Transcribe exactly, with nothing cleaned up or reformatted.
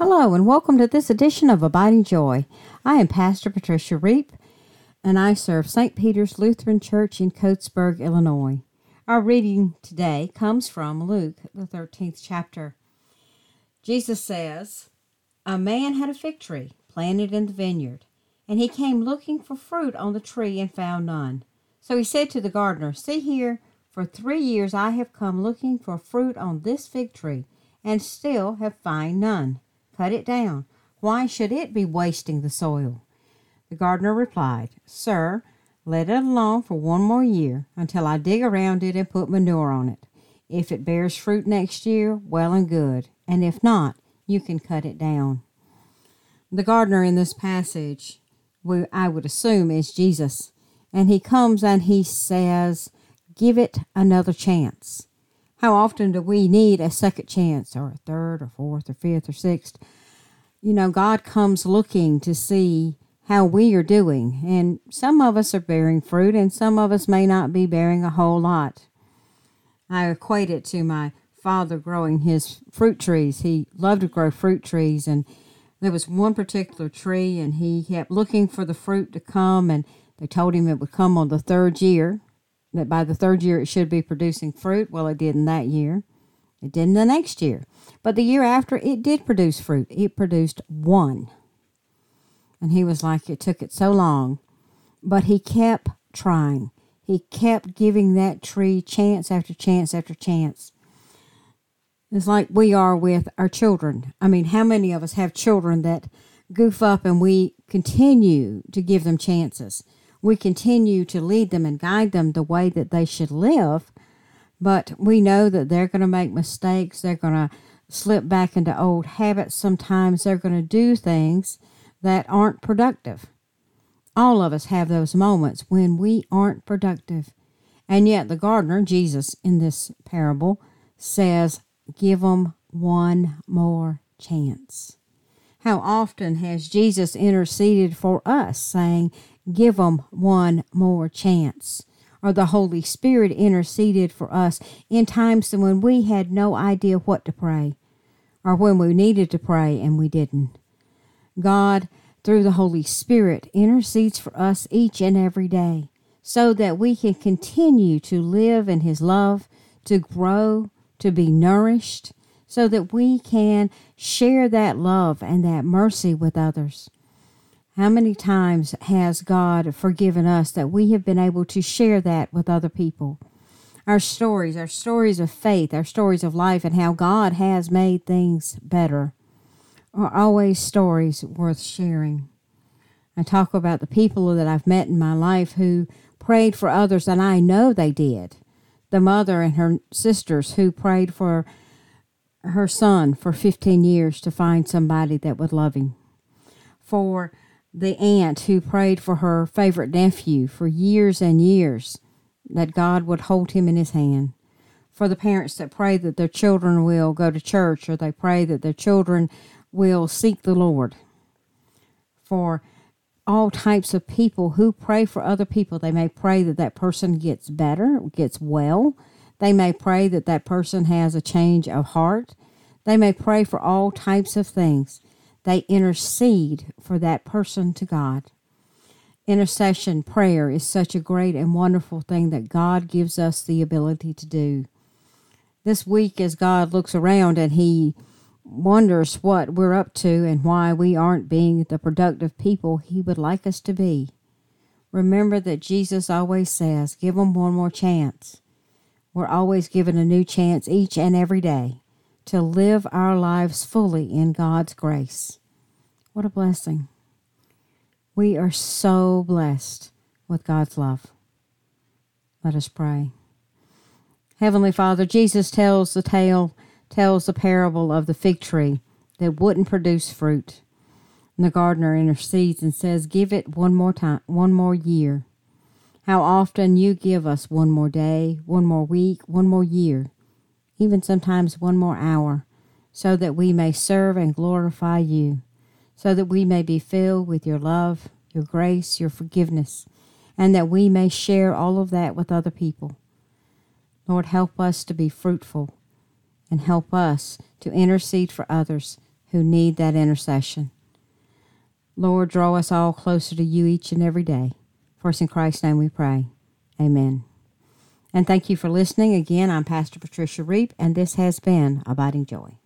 Hello, and welcome to this edition of Abiding Joy. I am Pastor Patricia Reep, and I serve Saint Peter's Lutheran Church in Coatesburg, Illinois. Our reading today comes from Luke, the thirteenth chapter. Jesus says, "A man had a fig tree planted in the vineyard, and he came looking for fruit on the tree and found none. So he said to the gardener, 'See here, for three years I have come looking for fruit on this fig tree, and still have found none. Cut it down. Why should it be wasting the soil?' The gardener replied, 'Sir, let it alone for one more year until I dig around it and put manure on it. If it bears fruit next year, well and good, and if not, you can cut it down.'" The gardener in this passage, we, I would assume, is Jesus, and he comes and he says, "Give it another chance." How often do we need a second chance, or a third, or fourth, or fifth, or sixth? You know, God comes looking to see how we are doing, and some of us are bearing fruit, and some of us may not be bearing a whole lot. I equate it to my father growing his fruit trees. He loved to grow fruit trees, and there was one particular tree, and he kept looking for the fruit to come, and they told him it would come on the third year, that by the third year it should be producing fruit. Well, it didn't that year. It didn't the next year. But the year after, it did produce fruit. It produced one. And he was like, it took it so long. But he kept trying. He kept giving that tree chance after chance after chance. It's like we are with our children. I mean, how many of us have children that goof up and we continue to give them chances? We continue to lead them and guide them the way that they should live, but we know that they're going to make mistakes. They're going to slip back into old habits. Sometimes they're going to do things that aren't productive. All of us have those moments when we aren't productive. And yet the gardener, Jesus, in this parable, says, give them one more chance. How often has Jesus interceded for us, saying, give them one more chance? Or the Holy Spirit interceded for us in times when we had no idea what to pray, or when we needed to pray and we didn't. God, through the Holy Spirit, intercedes for us each and every day so that we can continue to live in His love, to grow, to be nourished, so that we can share that love and that mercy with others. How many times has God forgiven us that we have been able to share that with other people? Our stories, our stories of faith, our stories of life, and how God has made things better are always stories worth sharing. I talk about the people that I've met in my life who prayed for others, and I know they did. The mother and her sisters who prayed for her son for fifteen years to find somebody that would love him. For the aunt who prayed for her favorite nephew for years and years, that God would hold him in His hand. For the parents that pray that their children will go to church, or they pray that their children will seek the Lord. For all types of people who pray for other people. They may pray that that person gets better, gets well. They may pray that that person has a change of heart. They may pray for all types of things. They intercede for that person to God. Intercession prayer is such a great and wonderful thing that God gives us the ability to do. This week, as God looks around and He wonders what we're up to and why we aren't being the productive people He would like us to be, remember that Jesus always says, give them one more chance. We're always given a new chance each and every day to live our lives fully in God's grace. What a blessing. We are so blessed with God's love. Let us pray. Heavenly Father, Jesus tells the tale, tells the parable of the fig tree that wouldn't produce fruit. And the gardener intercedes and says, give it one more time, one more year. How often you give us one more day, one more week, one more year, even sometimes one more hour, so that we may serve and glorify you, so that we may be filled with your love, your grace, your forgiveness, and that we may share all of that with other people. Lord, help us to be fruitful, and help us to intercede for others who need that intercession. Lord, draw us all closer to you each and every day. For it's in Christ's name we pray. Amen. And thank you for listening. Again, I'm Pastor Patricia Reap, and this has been Abiding Joy.